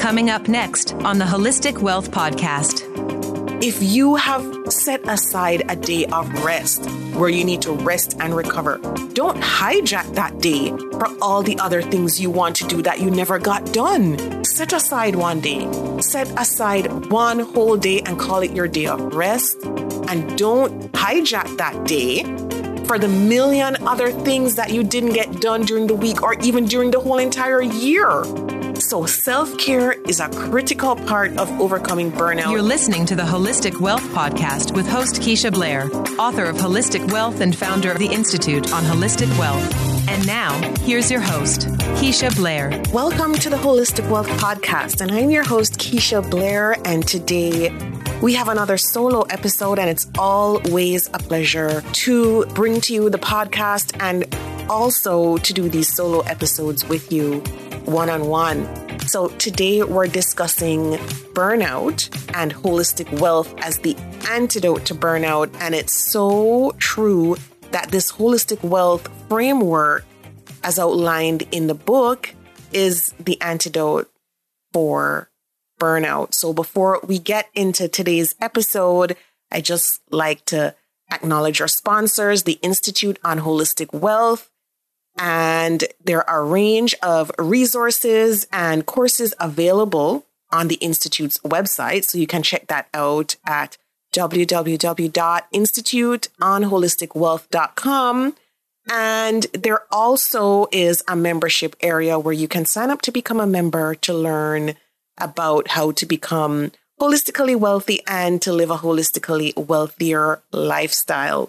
Coming up next on the Holistic Wealth Podcast. If you have set aside a day of rest where you need to rest and recover, don't hijack that day for all the other things you want to do that you never got done. Set aside one day. Set aside one whole day and call it your day of rest. And don't hijack that day for the million other things that you didn't get done during the week or even during the whole entire year. So self-care is a critical part of overcoming burnout. You're listening to the Holistic Wealth Podcast with host Keisha Blair, author of Holistic Wealth and founder of the Institute on Holistic Wealth. And now, here's your host, Keisha Blair. Welcome to the Holistic Wealth Podcast, and I'm your host, Keisha Blair, and today we have another solo episode, and it's always a pleasure to bring to you the podcast and also to do these solo episodes with you one-on-one. So today we're discussing burnout and holistic wealth as the antidote to burnout. And it's so true that this holistic wealth framework, as outlined in the book, is the antidote for burnout. So before we get into today's episode, I just like to acknowledge our sponsors, the Institute on Holistic Wealth. And there are a range of resources and courses available on the Institute's website. So you can check that out at www.instituteonholisticwealth.com. And there also is a membership area where you can sign up to become a member to learn about how to become holistically wealthy and to live a holistically wealthier lifestyle.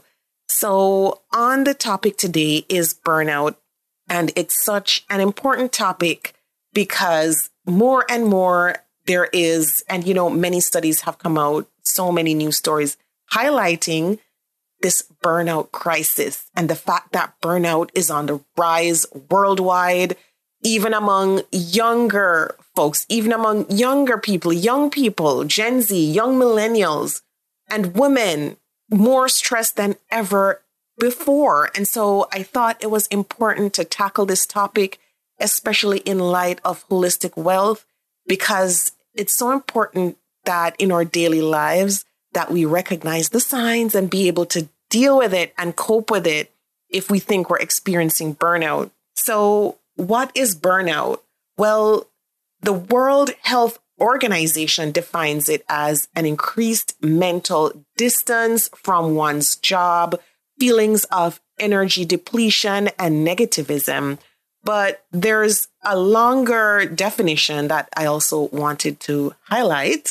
So on the topic today is burnout, and it's such an important topic because more and more there is, and many studies have come out, so many news stories highlighting this burnout crisis and the fact that burnout is on the rise worldwide, even among younger folks, even among younger people, young people, Gen Z, young millennials, and women. More stressed than ever before. And so I thought it was important to tackle this topic, especially in light of holistic wealth, because it's so important that in our daily lives that we recognize the signs and be able to deal with it and cope with it if we think we're experiencing burnout. So what is burnout? Well, the World Health Organization defines it as an increased mental distance from one's job, feelings of energy depletion and negativism. But there's a longer definition that I also wanted to highlight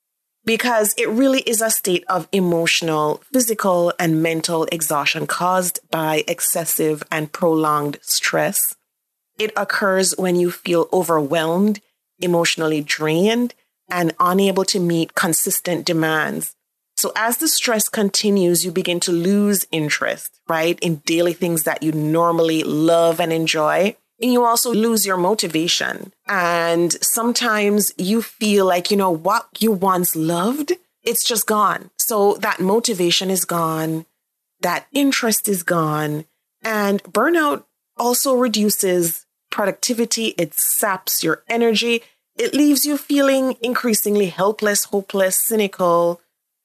because it really is a state of emotional, physical, and mental exhaustion caused by excessive and prolonged stress. It occurs when you feel overwhelmed, emotionally drained, and unable to meet consistent demands. So as the stress continues, you begin to lose interest, right, in daily things that you normally love and enjoy. And you also lose your motivation. And sometimes you feel like, what you once loved, it's just gone. So that motivation is gone. That interest is gone. And burnout also reduces productivity. It saps your energy. It leaves you feeling increasingly helpless, hopeless, cynical,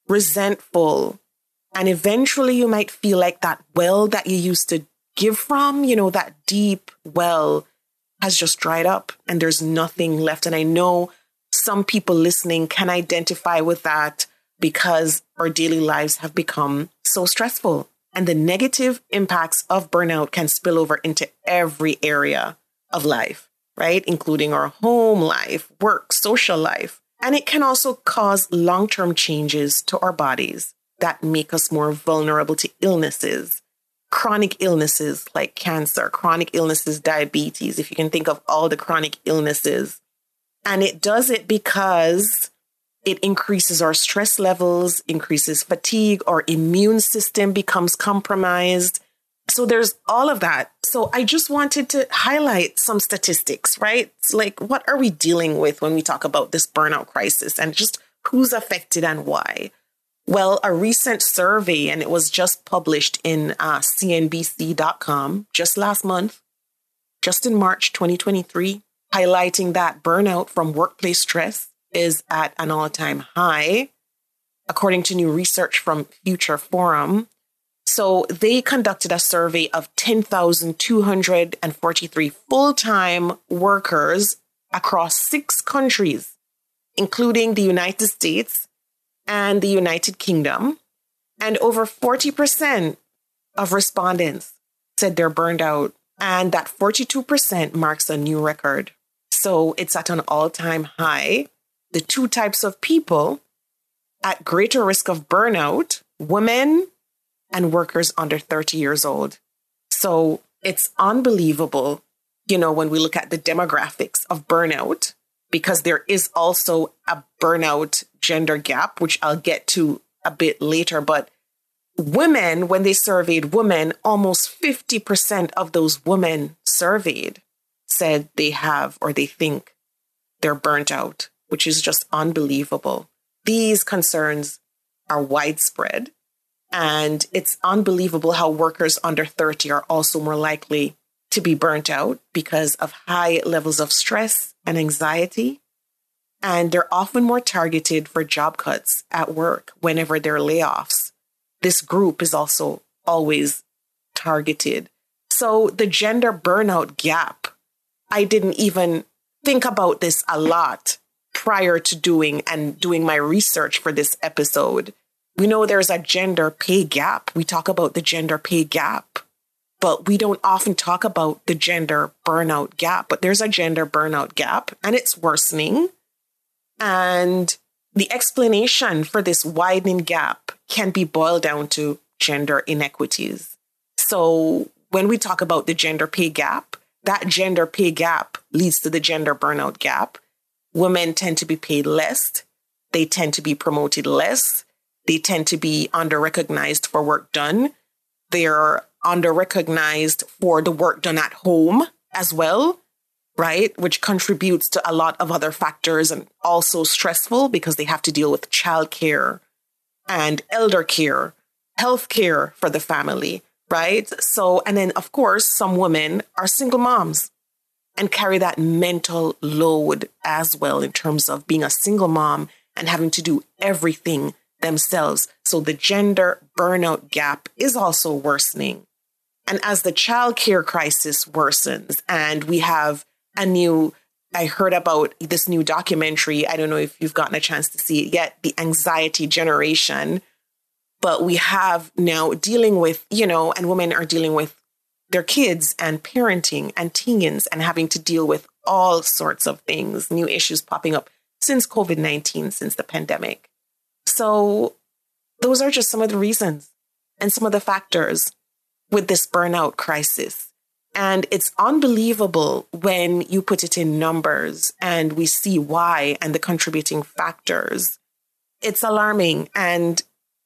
resentful. And eventually you might feel like that well that you used to give from, that deep well has just dried up and there's nothing left. And I know some people listening can identify with that because our daily lives have become so stressful. And the negative impacts of burnout can spill over into every area of life, right? Including our home life, work, social life. And it can also cause long-term changes to our bodies that make us more vulnerable to illnesses, chronic illnesses like cancer, chronic illnesses, diabetes, if you can think of all the chronic illnesses. And it does it because it increases our stress levels, increases fatigue, our immune system becomes compromised. So there's all of that. So I just wanted to highlight some statistics, right? It's like, what are we dealing with when we talk about this burnout crisis and just who's affected and why? Well, a recent survey, and it was just published in CNBC.com just last month, just in March 2023, highlighting that burnout from workplace stress is at an all-time high, according to new research from Future Forum. So they conducted a survey of 10,243 full-time workers across 6 countries, including the United States and the United Kingdom. And over 40% of respondents said they're burned out, and that 42% marks a new record. So it's at an all-time high. The 2 types of people at greater risk of burnout, women and workers under 30 years old. So it's unbelievable, when we look at the demographics of burnout, because there is also a burnout gender gap, which I'll get to a bit later. But women, when they surveyed women, almost 50% of those women surveyed said they have or they think they're burnt out, which is just unbelievable. These concerns are widespread, and it's unbelievable how workers under 30 are also more likely to be burnt out because of high levels of stress and anxiety. And they're often more targeted for job cuts at work whenever there are layoffs. This group is also always targeted. So the gender burnout gap, I didn't even think about this a lot prior to doing my research for this episode. We know there's a gender pay gap. We talk about the gender pay gap, but we don't often talk about the gender burnout gap. But there's a gender burnout gap, and it's worsening. And the explanation for this widening gap can be boiled down to gender inequities. So when we talk about the gender pay gap, that gender pay gap leads to the gender burnout gap. Women tend to be paid less. They tend to be promoted less. They tend to be under-recognized for work done. They're under-recognized for the work done at home as well, right? Which contributes to a lot of other factors, and also stressful because they have to deal with childcare and elder care, health care for the family, right? So, and then of course, some women are single moms and carry that mental load as well in terms of being a single mom and having to do everything themselves. So the gender burnout gap is also worsening. And as the childcare crisis worsens, and we have I heard about this new documentary. I don't know if you've gotten a chance to see it yet, The Anxiety Generation. But we have now dealing with, and women are dealing with their kids and parenting and teens and having to deal with all sorts of things, new issues popping up since COVID-19, since the pandemic. So those are just some of the reasons and some of the factors with this burnout crisis. And it's unbelievable when you put it in numbers and we see why and the contributing factors. It's alarming. And,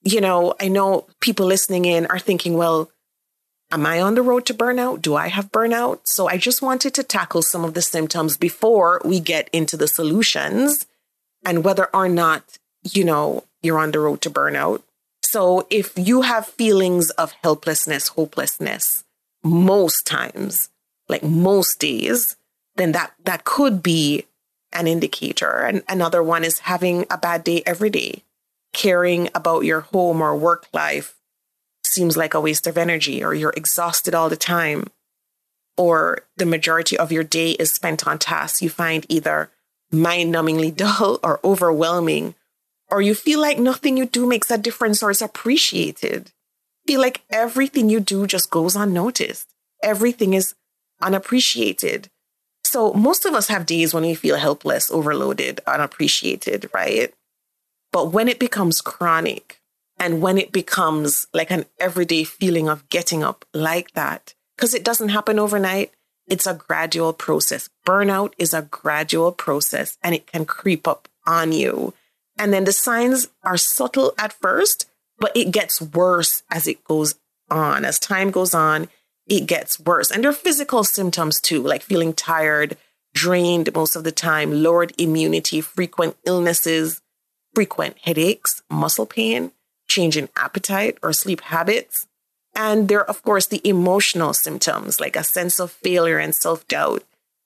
I know people listening in are thinking, well, am I on the road to burnout? Do I have burnout? So I just wanted to tackle some of the symptoms before we get into the solutions and whether or not, you're on the road to burnout. So if you have feelings of helplessness, hopelessness, most times, like most days, then that could be an indicator. And another one is having a bad day every day. Caring about your home or work life seems like a waste of energy, or you're exhausted all the time, or the majority of your day is spent on tasks you find either mind-numbingly dull or overwhelming, or you feel like nothing you do makes a difference or is appreciated. Feel like everything you do just goes unnoticed. Everything is unappreciated. So most of us have days when we feel helpless, overloaded, unappreciated, right? But when it becomes chronic and when it becomes like an everyday feeling of getting up like that, because it doesn't happen overnight, it's a gradual process. Burnout is a gradual process and it can creep up on you. And then the signs are subtle at first, but it gets worse as it goes on. As time goes on, it gets worse. And there are physical symptoms too, like feeling tired, drained most of the time, lowered immunity, frequent illnesses, frequent headaches, muscle pain, change in appetite or sleep habits. And there are, of course, the emotional symptoms like a sense of failure and self-doubt,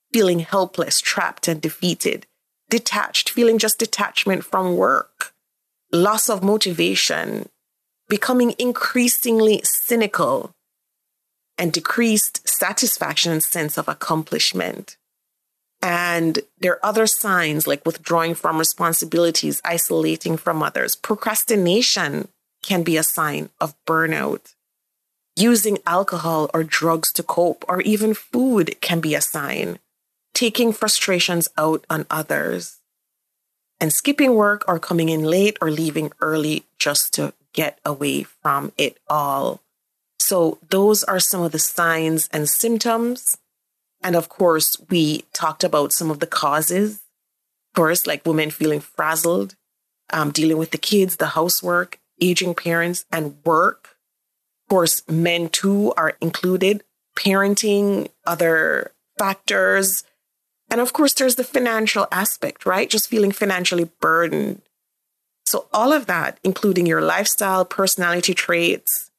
feeling helpless, trapped and defeated, detached, feeling just detachment from work, loss of motivation, becoming increasingly cynical, and decreased satisfaction and sense of accomplishment. And there are other signs like withdrawing from responsibilities, isolating from others. Procrastination can be a sign of burnout. Using alcohol or drugs to cope, or even food can be a sign. Taking frustrations out on others. And skipping work or coming in late or leaving early just to get away from it all. So those are some of the signs and symptoms. And of course, we talked about some of the causes. First, like women feeling frazzled, dealing with the kids, the housework, aging parents, and work. Of course, men too are included, parenting, other factors. And of course, there's the financial aspect, right? Just feeling financially burdened. So all of that, including your lifestyle, personality traits,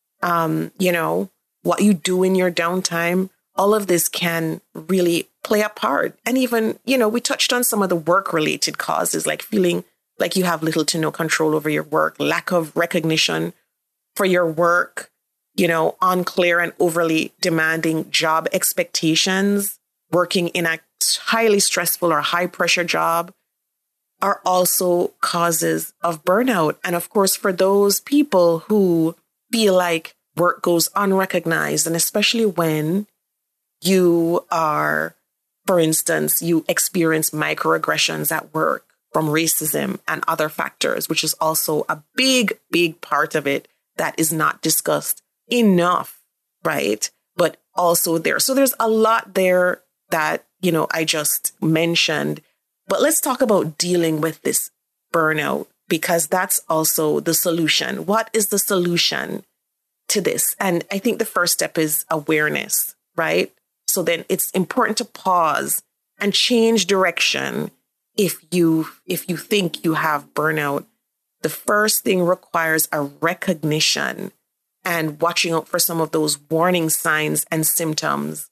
what you do in your downtime, all of this can really play a part. And even, we touched on some of the work-related causes, like feeling like you have little to no control over your work, lack of recognition for your work, unclear and overly demanding job expectations, working in a highly stressful or high-pressure job are also causes of burnout. And of course, for those people who feel like work goes unrecognized, and especially when you are, for instance, you experience microaggressions at work from racism and other factors, which is also a big, big part of it that is not discussed enough, right? But also there. So there's a lot there that, I just mentioned. But let's talk about dealing with this burnout, because that's also the solution. What is the solution to this? And I think the first step is awareness, right? So then it's important to pause and change direction if you think you have burnout. The first thing requires a recognition and watching out for some of those warning signs and symptoms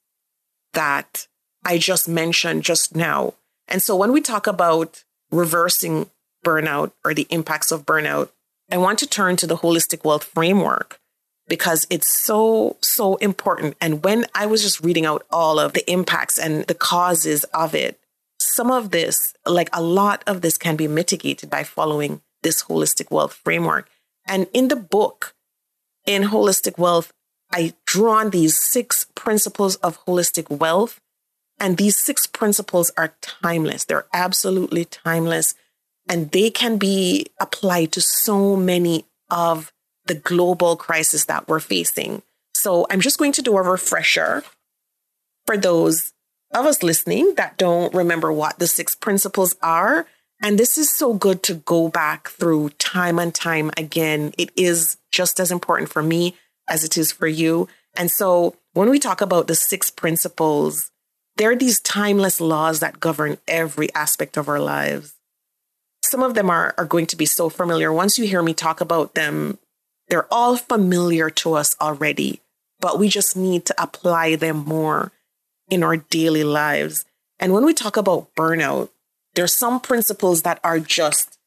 that I just mentioned just now. And so when we talk about reversing burnout or the impacts of burnout, I want to turn to the Holistic Wealth Framework because it's so, so important. And when I was just reading out all of the impacts and the causes of it, some of this, like a lot of this can be mitigated by following this Holistic Wealth Framework. And in the book, in Holistic Wealth, I drew on these 6 principles of holistic wealth. And these 6 principles are timeless. They're absolutely timeless. And they can be applied to so many of the global crisis that we're facing. So I'm just going to do a refresher for those of us listening that don't remember what the 6 principles are. And this is so good to go back through time and time again. It is just as important for me as it is for you. And so when we talk about the 6 principles, there are these timeless laws that govern every aspect of our lives. Some of them are going to be so familiar. Once you hear me talk about them, they're all familiar to us already, but we just need to apply them more in our daily lives. And when we talk about burnout, there's some principles that are just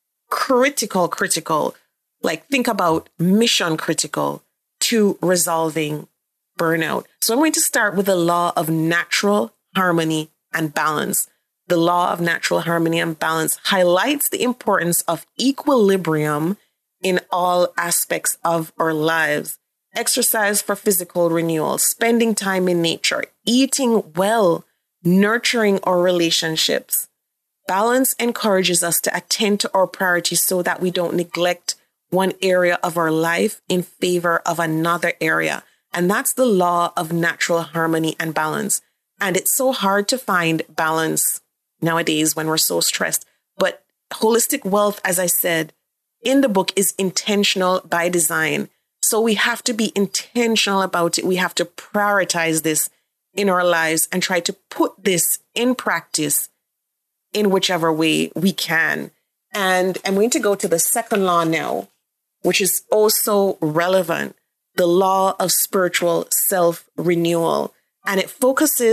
critical, like think about mission critical to resolving burnout. So I'm going to start with the law of natural harmony and balance. The law of natural harmony and balance highlights the importance of equilibrium in all aspects of our lives. Exercise for physical renewal, spending time in nature, eating well, nurturing our relationships. Balance encourages us to attend to our priorities so that we don't neglect one area of our life in favor of another area. And that's the law of natural harmony and balance. And it's so hard to find balance nowadays when we're so stressed. But holistic wealth, as I said, in the book is intentional by design. So we have to be intentional about it. We have to prioritize this in our lives and try to put this in practice in whichever way we can. And I'm going to go to the second law now, which is also relevant, the law of spiritual self-renewal. And it focuses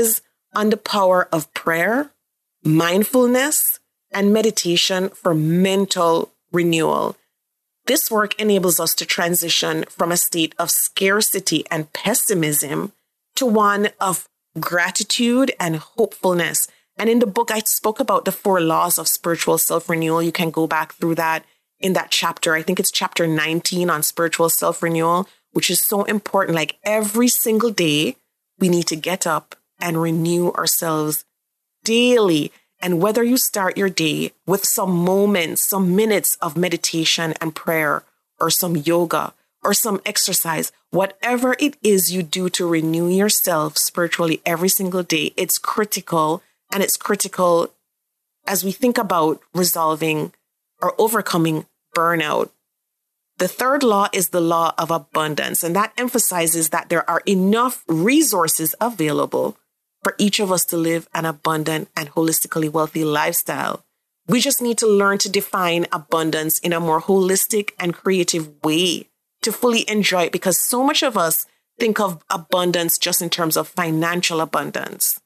on the power of prayer, mindfulness, and meditation for mental renewal. This work enables us to transition from a state of scarcity and pessimism to one of gratitude and hopefulness. And in the book, I spoke about the 4 laws of spiritual self-renewal. You can go back through that in that chapter. I think it's chapter 19 on spiritual self-renewal, which is so important. Like every single day, we need to get up and renew ourselves daily. And whether you start your day with some moments, some minutes of meditation and prayer, or some yoga, or some exercise, whatever it is you do to renew yourself spiritually every single day, it's critical. And it's critical as we think about resolving or overcoming burnout. The 3rd law is the law of abundance, and that emphasizes that there are enough resources available for each of us to live an abundant and holistically wealthy lifestyle. We just need to learn to define abundance in a more holistic and creative way to fully enjoy it, because so much of us think of abundance just in terms of financial abundance.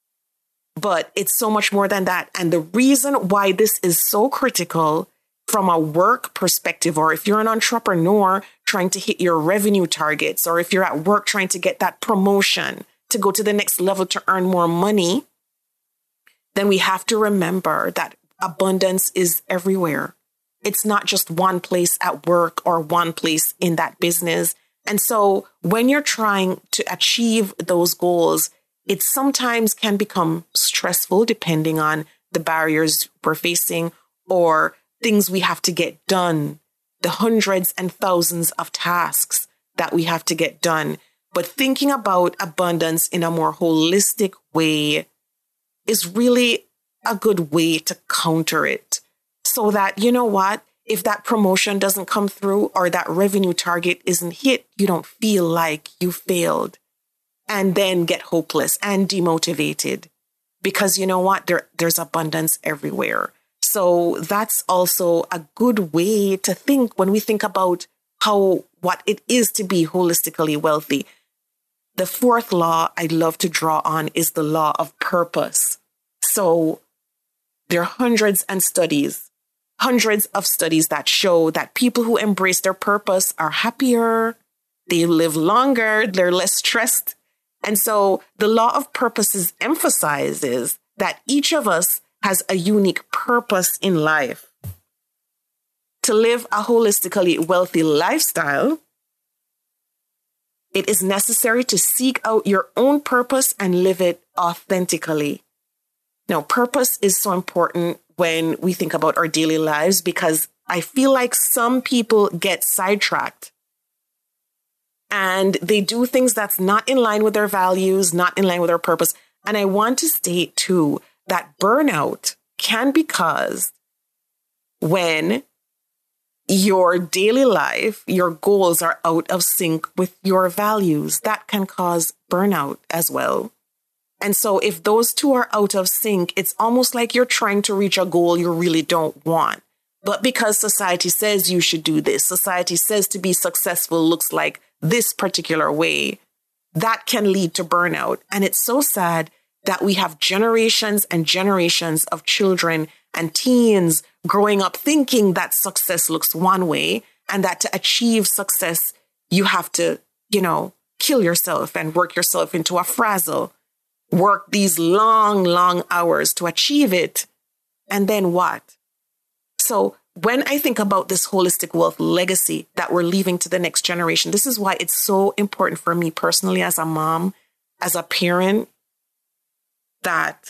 But it's so much more than that. And the reason why this is so critical from a work perspective, or if you're an entrepreneur trying to hit your revenue targets, or if you're at work trying to get that promotion to go to the next level to earn more money, then we have to remember that abundance is everywhere. It's not just one place at work or one place in that business. And so when you're trying to achieve those goals, it sometimes can become stressful depending on the barriers we're facing or things we have to get done, the hundreds and thousands of tasks that we have to get done. But thinking about abundance in a more holistic way is really a good way to counter it. So that, you know what, if that promotion doesn't come through or that revenue target isn't hit, you don't feel like you failed and then get hopeless and demotivated, because you know what, there's abundance everywhere. So that's also a good way to think when we think about what it is to be holistically wealthy. The 4th law I'd love to draw on is the law of purpose. So there are hundreds of studies that show that people who embrace their purpose are happier, they live longer, they're less stressed. And so the law of purposes emphasizes that each of us has a unique purpose in life. To live a holistically wealthy lifestyle, it is necessary to seek out your own purpose and live it authentically. Now, purpose is so important when we think about our daily lives, because I feel like some people get sidetracked and they do things that's not in line with their values, not in line with their purpose. And I want to state too that burnout can be caused when your daily life, your goals are out of sync with your values. That can cause burnout as well. And so if those two are out of sync, it's almost like you're trying to reach a goal you really don't want. But because society says you should do this, society says to be successful looks like this particular way, that can lead to burnout. And it's so sad that we have generations and generations of children and teens growing up thinking that success looks one way, and that to achieve success, you have to, kill yourself and work yourself into a frazzle, work these long, long hours to achieve it. And then what? So when I think about this holistic wealth legacy that we're leaving to the next generation, this is why it's so important for me personally as a mom, as a parent, that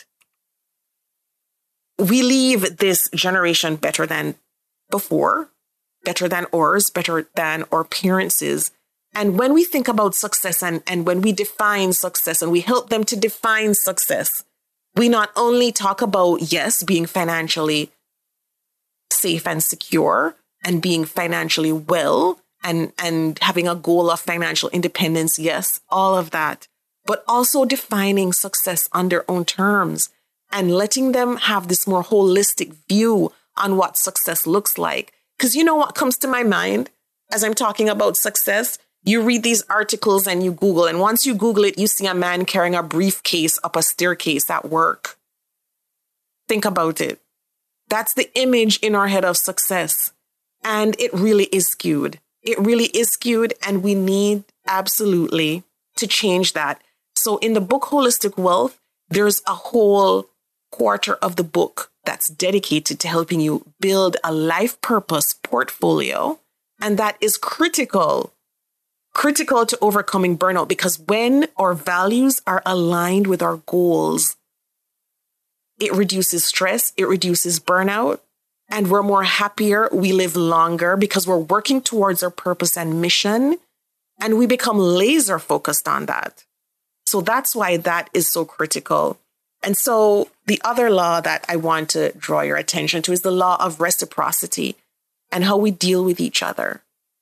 we leave this generation better than before, better than ours, better than our parents'. And when we think about success and when we define success and we help them to define success, we not only talk about, yes, being financially safe and secure and being financially well and having a goal of financial independence, yes, all of that, but also defining success on their own terms and letting them have this more holistic view on what success looks like. Because you know what comes to my mind as I'm talking about success? You read these articles and you Google, and once you Google it, you see a man carrying a briefcase up a staircase at work. Think about it. That's the image in our head of success. And it really is skewed. It really is skewed, and we need absolutely to change that. So in the book Holistic Wealth, there's a whole quarter of the book that's dedicated to helping you build a life purpose portfolio. And that is critical to overcoming burnout, because when our values are aligned with our goals, it reduces stress, it reduces burnout, and we're more happier. We live longer because we're working towards our purpose and mission, and we become laser focused on that. So that's why that is so critical. And so the other law that I want to draw your attention to is the law of reciprocity and how we deal with each other.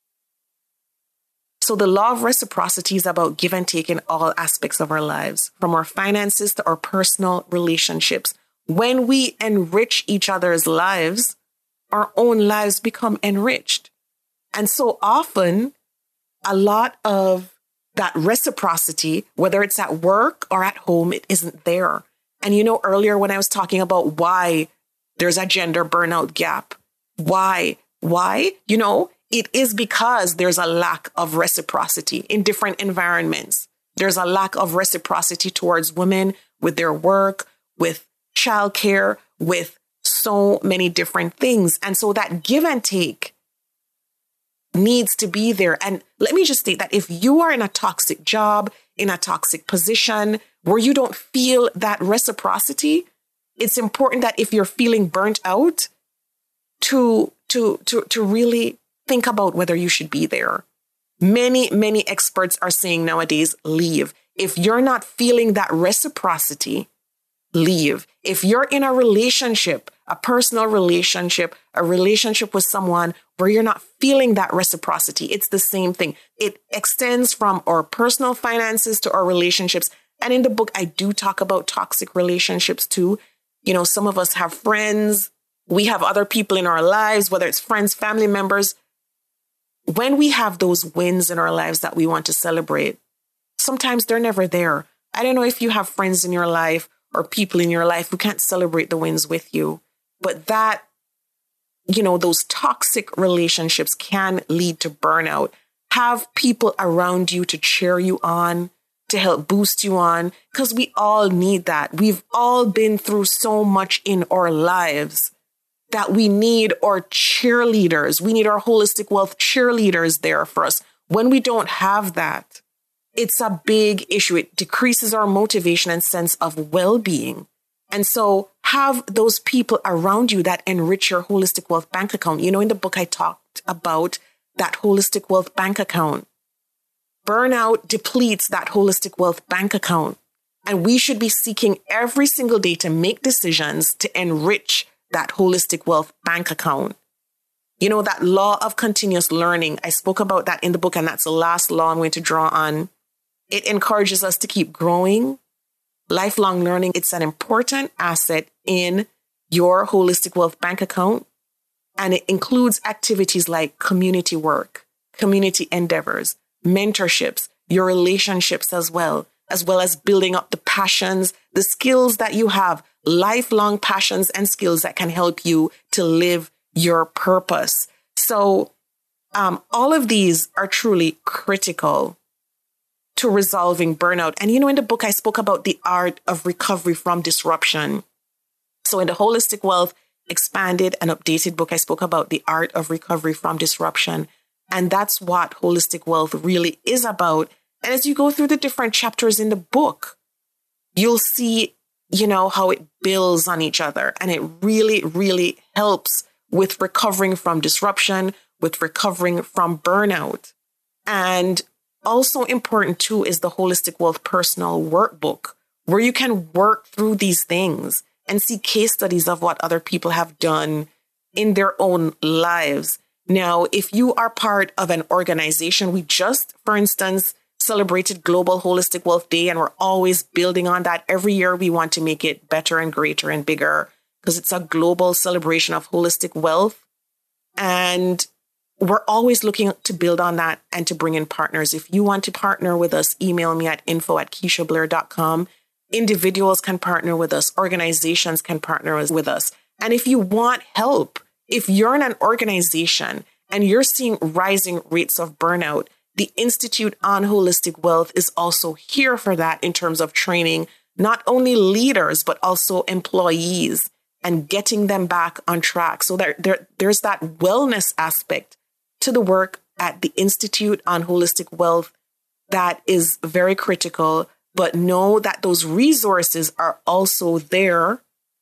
So the law of reciprocity is about give and take in all aspects of our lives, from our finances to our personal relationships. When we enrich each other's lives, our own lives become enriched. And so often, a lot of that reciprocity, whether it's at work or at home, it isn't there. And earlier when I was talking about why there's a gender burnout gap, why? It is because there's a lack of reciprocity in different environments. There's a lack of reciprocity towards women with their work, with childcare, with so many different things. And so that give and take needs to be there. And let me just state that if you are in a toxic job, in a toxic position where you don't feel that reciprocity, it's important that if you're feeling burnt out, to really think about whether you should be there. Many experts are saying nowadays, leave. If you're not feeling that reciprocity, leave. If you're in a relationship, a personal relationship, a relationship with someone where you're not feeling that reciprocity, it's the same thing. It extends from our personal finances to our relationships. And in the book, I do talk about toxic relationships too. Some of us have friends. We have other people in our lives, whether it's friends, family members. When we have those wins in our lives that we want to celebrate, sometimes they're never there. I don't know if you have friends in your life or people in your life who can't celebrate the wins with you, but those toxic relationships can lead to burnout. Have people around you to cheer you on, to help boost you on, because we all need that. We've all been through so much in our lives that we need our cheerleaders. We need our Holistic Wealth cheerleaders there for us. When we don't have that, it's a big issue. It decreases our motivation and sense of well-being. And so have those people around you that enrich your Holistic Wealth bank account. In the book, I talked about that Holistic Wealth bank account. Burnout depletes that Holistic Wealth bank account. And we should be seeking every single day to make decisions to enrich that Holistic Wealth bank account. That law of continuous learning, I spoke about that in the book, and that's the last law I'm going to draw on. It encourages us to keep growing. Lifelong learning, it's an important asset in your Holistic Wealth bank account. And it includes activities like community work, community endeavors, mentorships, your relationships as well as building up the passions, the skills that you have, lifelong passions and skills that can help you to live your purpose. So all of these are truly critical to resolving burnout. And in the book, I spoke about the art of recovery from disruption. So in the Holistic Wealth expanded and updated book, I spoke about the art of recovery from disruption. And that's what Holistic Wealth really is about. And as you go through the different chapters in the book, you'll see, how it builds on each other. And it really, really helps with recovering from disruption, with recovering from burnout. And also important too is the Holistic Wealth Personal Workbook, where you can work through these things and see case studies of what other people have done in their own lives. Now, if you are part of an organization, we just, for instance, celebrated Global Holistic Wealth Day, and we're always building on that. Every year, we want to make it better and greater and bigger because it's a global celebration of holistic wealth. And we're always looking to build on that and to bring in partners. If you want to partner with us, email me at info@KeishaBlair.com. Individuals can partner with us. Organizations can partner with us. And if you want help, if you're in an organization and you're seeing rising rates of burnout, the Institute on Holistic Wealth is also here for that in terms of training not only leaders, but also employees and getting them back on track. So there's that wellness aspect to the work at the Institute on Holistic Wealth that is very critical. But know that those resources are also there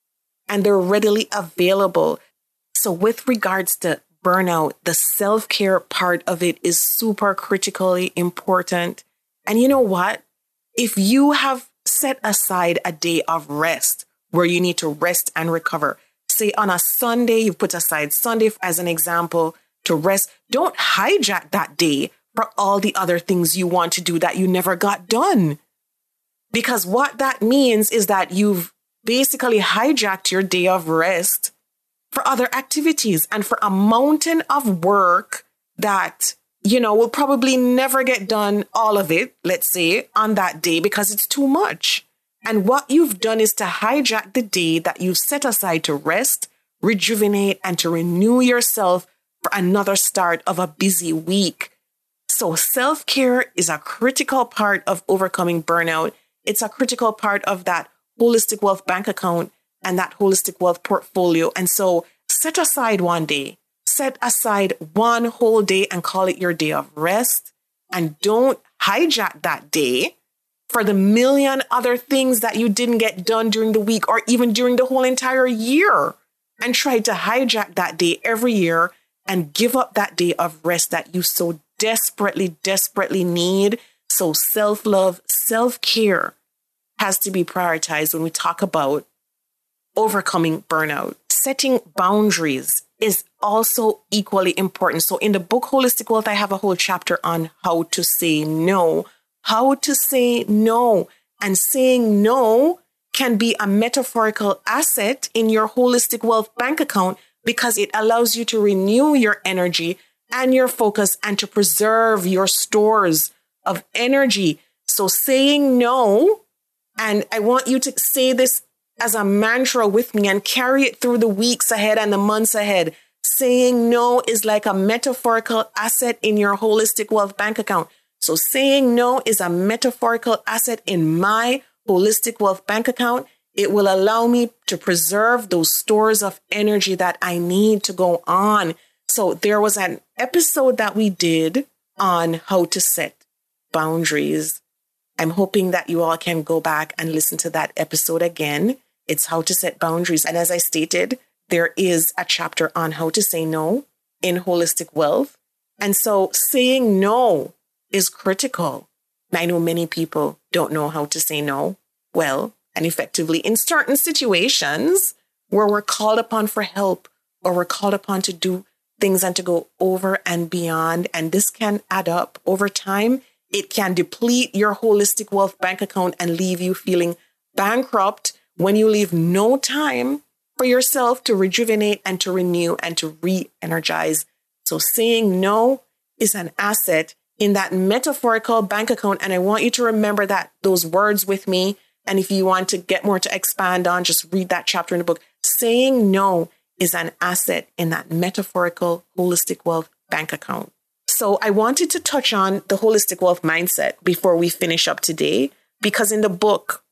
and they're readily available. So with regards to burnout, the self-care part of it is super critically important. And you know what? If you have set aside a day of rest where you need to rest and recover, say on a Sunday, you put aside Sunday as an example to rest, don't hijack that day for all the other things you want to do that you never got done. Because what that means is that you've basically hijacked your day of rest for other activities and for a mountain of work that, will probably never get done, all of it, let's say, on that day because it's too much. And what you've done is to hijack the day that you set aside to rest, rejuvenate, and to renew yourself for another start of a busy week. So self-care is a critical part of overcoming burnout. It's a critical part of that holistic wealth bank account and that holistic wealth portfolio. And so set aside one day, set aside one whole day and call it your day of rest. And don't hijack that day for the million other things that you didn't get done during the week or even during the whole entire year. And try to hijack that day every year and give up that day of rest that you so desperately, desperately need. So self-love, self-care has to be prioritized when we talk about overcoming burnout. Setting boundaries is also equally important. So in the book Holistic Wealth, I have a whole chapter on how to say no. How to say no. And saying no can be a metaphorical asset in your holistic wealth bank account because it allows you to renew your energy and your focus and to preserve your stores of energy. So saying no, and I want you to say this as a mantra with me and carry it through the weeks ahead and the months ahead. Saying no is like a metaphorical asset in your holistic wealth bank account. So saying no is a metaphorical asset in my holistic wealth bank account. It will allow me to preserve those stores of energy that I need to go on. So there was an episode that we did on how to set boundaries. I'm hoping that you all can go back and listen to that episode again. It's how to set boundaries. And as I stated, there is a chapter on how to say no in holistic wealth. And so saying no is critical. I know many people don't know how to say no well and effectively in certain situations where we're called upon for help or we're called upon to do things and to go over and beyond. And this can add up over time. It can deplete your holistic wealth bank account and leave you feeling bankrupt when you leave no time for yourself to rejuvenate and to renew and to re-energize. So saying no is an asset in that metaphorical bank account. And I want you to remember those words with me. And if you want to get more to expand on, just read that chapter in the book. Saying no is an asset in that metaphorical holistic wealth bank account. So I wanted to touch on the holistic wealth mindset before we finish up today, because in the book,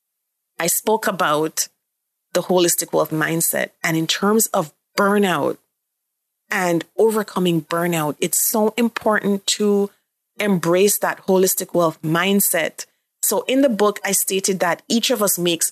I spoke about the holistic wealth mindset. And in terms of burnout and overcoming burnout, it's so important to embrace that holistic wealth mindset. So in the book, I stated that each of us makes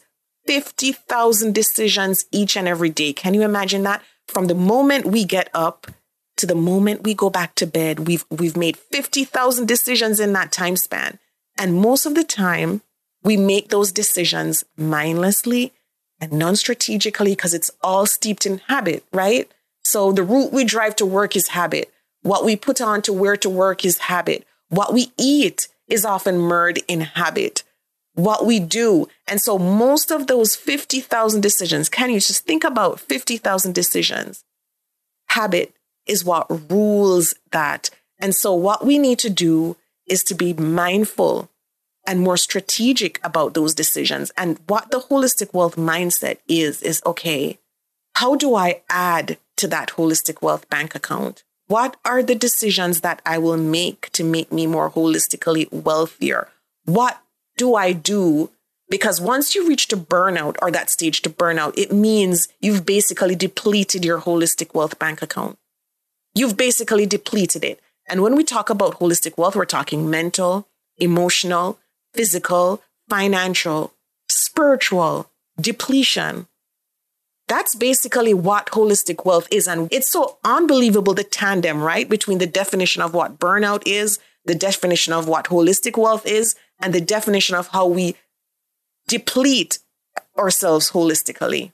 50,000 decisions each and every day. Can you imagine that? From the moment we get up to the moment we go back to bed, we've made 50,000 decisions in that time span. And most of the time, we make those decisions mindlessly and non-strategically because it's all steeped in habit, right? So the route we drive to work is habit. What we put on to wear to work is habit. What we eat is often mired in habit. What we do. And so most of those 50,000 decisions, can you just think about 50,000 decisions? Habit is what rules that. And so what we need to do is to be mindful and more strategic about those decisions. And what the holistic wealth mindset is okay, how do I add to that holistic wealth bank account? What are the decisions that I will make to make me more holistically wealthier? What do I do? Because once you reach to burnout or that stage to burnout, it means you've basically depleted your holistic wealth bank account. You've basically depleted it. And when we talk about holistic wealth, we're talking mental, emotional, physical, financial, spiritual depletion. That's basically what holistic wealth is. And it's so unbelievable, the tandem, right? Between the definition of what burnout is, the definition of what holistic wealth is, and the definition of how we deplete ourselves holistically.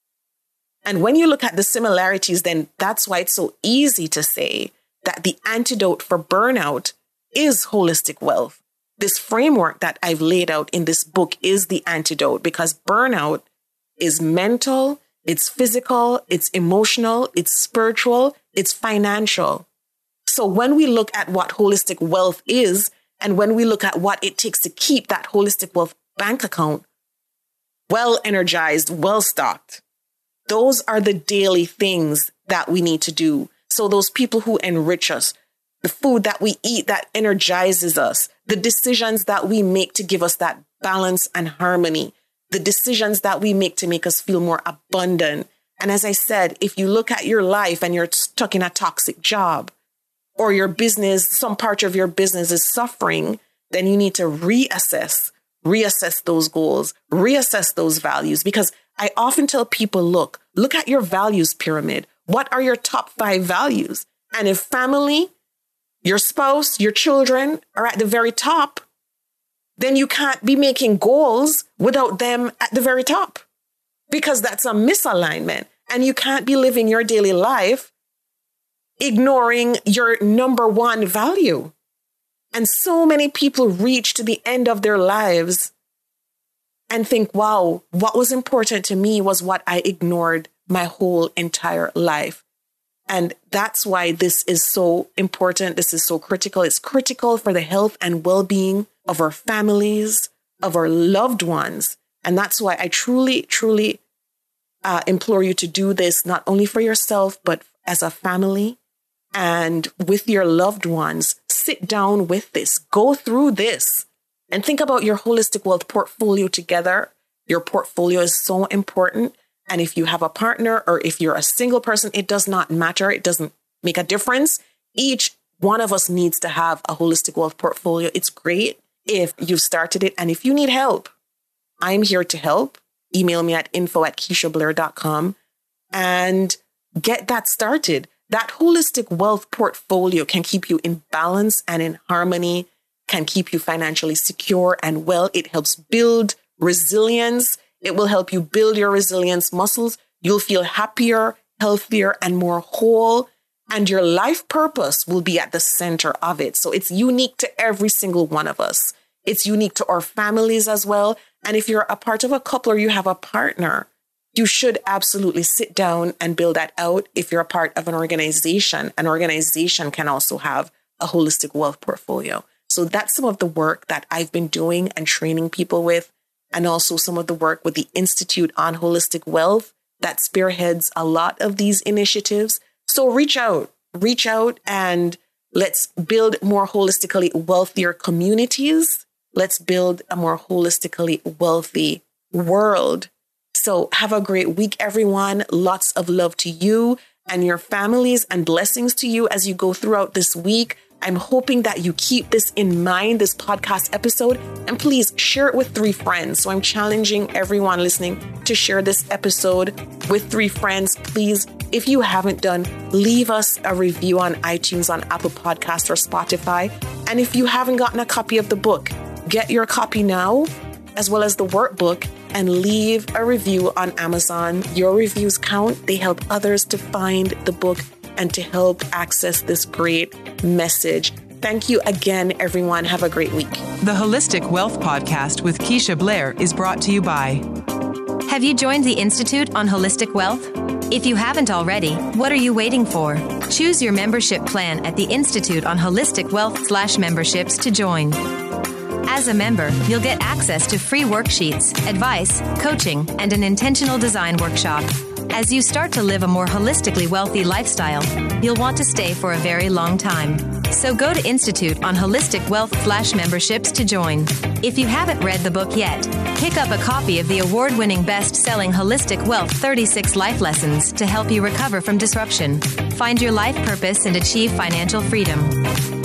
And when you look at the similarities, then that's why it's so easy to say that the antidote for burnout is holistic wealth. This framework that I've laid out in this book is the antidote, because burnout is mental, it's physical, it's emotional, it's spiritual, it's financial. So when we look at what holistic wealth is, and when we look at what it takes to keep that holistic wealth bank account well energized, well stocked, those are the daily things that we need to do. So those people who enrich us, the food that we eat that energizes us, the decisions that we make to give us that balance and harmony, the decisions that we make to make us feel more abundant. And as I said, if you look at your life and you're stuck in a toxic job, or your business, some part of your business is suffering, then you need to reassess those goals, reassess those values. Because I often tell people, look at your values pyramid. What are your top 5 values? And if family, your spouse, your children are at the very top, then you can't be making goals without them at the very top, because that's a misalignment. And you can't be living your daily life ignoring your number one value. And so many people reach to the end of their lives and think, wow, what was important to me was what I ignored my whole entire life. And that's why this is so important. This is so critical. It's critical for the health and well-being of our families, of our loved ones. And that's why I truly, truly implore you to do this, not only for yourself, but as a family and with your loved ones. Sit down with this, go through this, and think about your holistic wealth portfolio together. Your portfolio is so important. And if you have a partner or if you're a single person, it does not matter. It doesn't make a difference. Each one of us needs to have a holistic wealth portfolio. It's great if you've started it. And if you need help, I'm here to help. Email me at info@KeishaBlair.com and get that started. That holistic wealth portfolio can keep you in balance and in harmony, can keep you financially secure and well. It helps build resilience. It will help you build your resilience muscles. You'll feel happier, healthier, and more whole. And your life purpose will be at the center of it. So it's unique to every single one of us. It's unique to our families as well. And if you're a part of a couple or you have a partner, you should absolutely sit down and build that out. If you're a part of an organization can also have a holistic wealth portfolio. So that's some of the work that I've been doing and training people with, and also some of the work with the Institute on Holistic Wealth that spearheads a lot of these initiatives. So reach out and let's build more holistically wealthier communities. Let's build a more holistically wealthy world. So have a great week, everyone. Lots of love to you and your families, and blessings to you as you go throughout this week. I'm hoping that you keep this in mind, this podcast episode, and please share it with 3 friends. So I'm challenging everyone listening to share this episode with 3 friends. Please, if you haven't done, leave us a review on iTunes, on Apple Podcasts, or Spotify. And if you haven't gotten a copy of the book, get your copy now, as well as the workbook, and leave a review on Amazon. Your reviews count. They help others to find the book and to help access this great message. Thank you again, everyone. Have a great week. The Holistic Wealth Podcast with Keisha Blair is brought to you by... Have you joined the Institute on Holistic Wealth? If you haven't already, what are you waiting for? Choose your membership plan at the Institute on Holistic Wealth/memberships to join. As a member, you'll get access to free worksheets, advice, coaching, and an intentional design workshop. As you start to live a more holistically wealthy lifestyle, you'll want to stay for a very long time. So go to Institute on Holistic Wealth/memberships to join. If you haven't read the book yet, pick up a copy of the award-winning best-selling Holistic Wealth 36 Life Lessons to help you recover from disruption, find your life purpose, and achieve financial freedom.